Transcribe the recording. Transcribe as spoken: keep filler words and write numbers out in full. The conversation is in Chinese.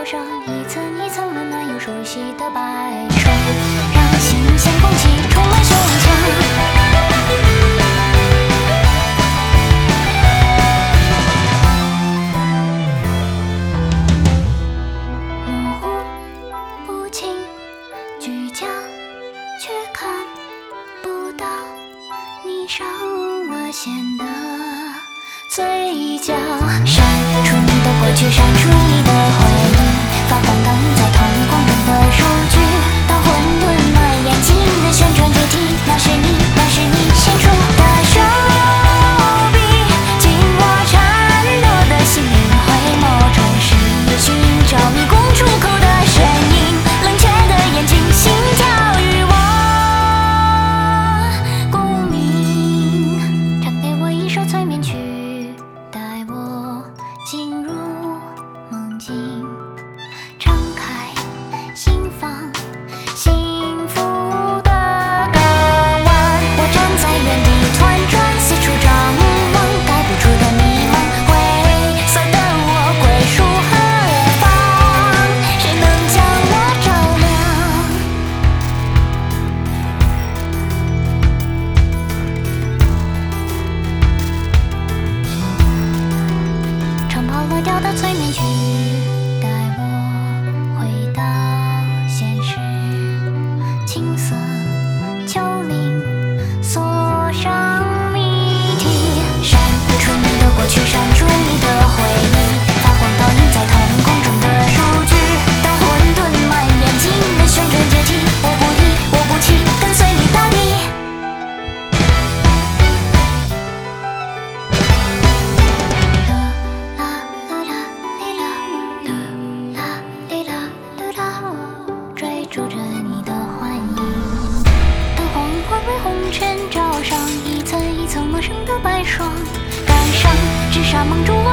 罩上一层一层温暖又熟悉的白霜，让新鲜空气充满胸腔。模糊不清，聚焦却看不到你上了线的嘴角，闪出你的过去，闪出你的回忆，发光倒映在瞳孔中的数据，当混沌蔓延，紧的旋转阶梯，那是你，那是你献出的手臂，紧握颤抖的心灵，回眸中是寻找迷宫出口的身影，冷却的眼睛，心跳与我共鸣，唱给我一首催眠曲，带我进入梦境，敞开心房，幸福的港湾。我站在原地团转，四处张望，盖不住的迷茫，灰色的我归属何方？谁能将我照亮？唱跑了调的催眠曲，带我回到现实。青色丘陵锁上谜题，闪出你的过去，闪出你的回忆，发光倒映在瞳孔中的数据，当混沌蔓延，紧的旋转阶梯，我不依，我不弃，跟随你到底。追逐着你的幻影，当黄昏为红尘罩上一层一层陌生的白霜，感伤，纸纱蒙住